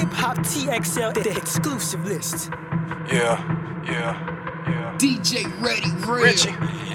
Hip Hop TXL, the exclusive list. Yeah. DJ Ready Real. Richie.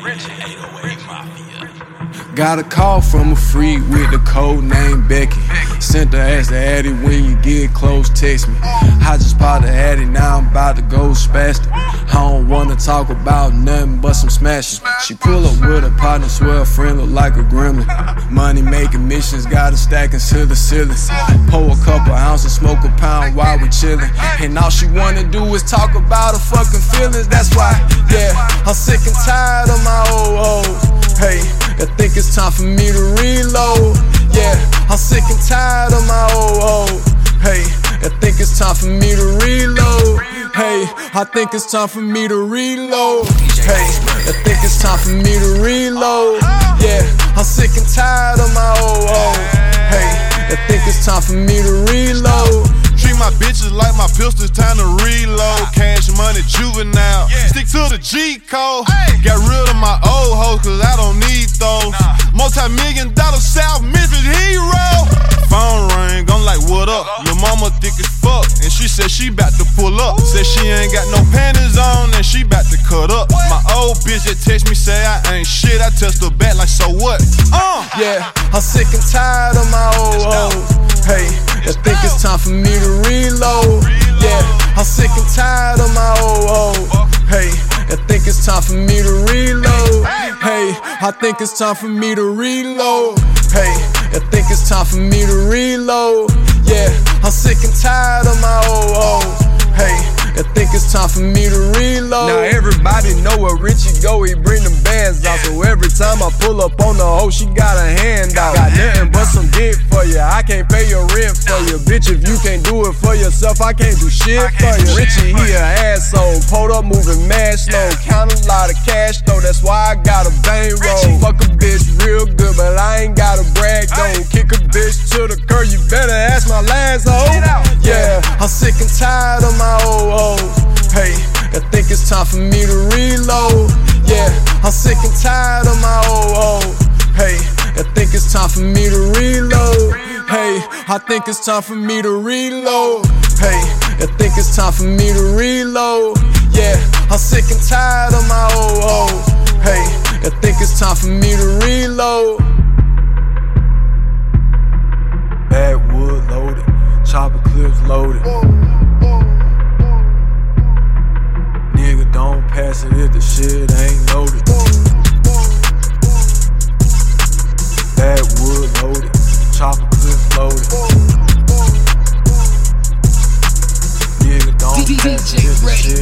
Got a call from a freak with the code name Becky. Sent her ass to Addy, when you get close, text me. I just popped the Addy, now I'm about to go spastic. I don't wanna talk about nothing but some smashing. She pull up with her partner, swear her friend look like a gremlin. Money making missions, got her stacking to the ceiling. Pour a couple ounces, smoke a pound while we chillin'. And all she wanna do is talk about her fucking feelings. That's why, yeah, I'm sick and tired of my old hoes. Hey, I think it's time for me to reload. Yeah, I'm sick and tired of my old hoes. Hey, I think it's time for me to reload. Hey, I think it's time for me to reload. Hey, I think it's time for me to reload. Yeah, I'm sick and tired of my old hoes. Hey, I think it's time for me to reload. Treat my bitches like my pistols, time to reload. Cash money, juvenile. Stick to the G code. Got rid of my old hoes, cause I don't need those. Multi-million-dollar South Memphis hero. Phone ring, I'm like, what up? Lil' mama thick as fuck, and she said she bout to pull up. Said she ain't got no panties on, and she bout to cut up. My old bitch that text me, say I ain't shit. I test her back like, so what? Yeah, I'm sick and tired of my old hoes. Hey, I think it's time for me to reload. Yeah, I'm sick and tired of my old hoes. Hey, I think it's time for me to reload. Hey, I think it's time for me to reload. Hey, I think it's time for me to reload. Yeah, I'm sick and tired of my old hoes. Hey, I think it's time for me to reload. Now everybody know where Richie go, he bring them bands out. So every time I pull up on the hoe, she got a hand out. Got nothing but some dick for you, I can't pay your rent for you. Bitch, if you can't do it for yourself, I can't do shit for you. Richie, he an asshole, pulled up moving mad slow. Count a lot of cash though, that's why I got a bankroll. Fuck a bitch real good, but I ain't gotta brag though. Kick a bitch to the curb, you better ask my last hoe. Yeah, I'm sick and tired of my old hoes. Hey, I think it's time for me to reload. Yeah, I'm sick and tired of my old hoes. Hey, I think it's time for me to reload. Hey, I think it's time for me to reload. Hey, I think it's time for me to reload. Yeah, I'm sick and tired of my old hoes. Hey, I think it's time for me to reload. Backwood loaded, chopper clips loaded. Nigga, don't pass it if the shit ain't loaded. Backwood loaded, chopper clips loaded. Nigga, don't pass it if the shit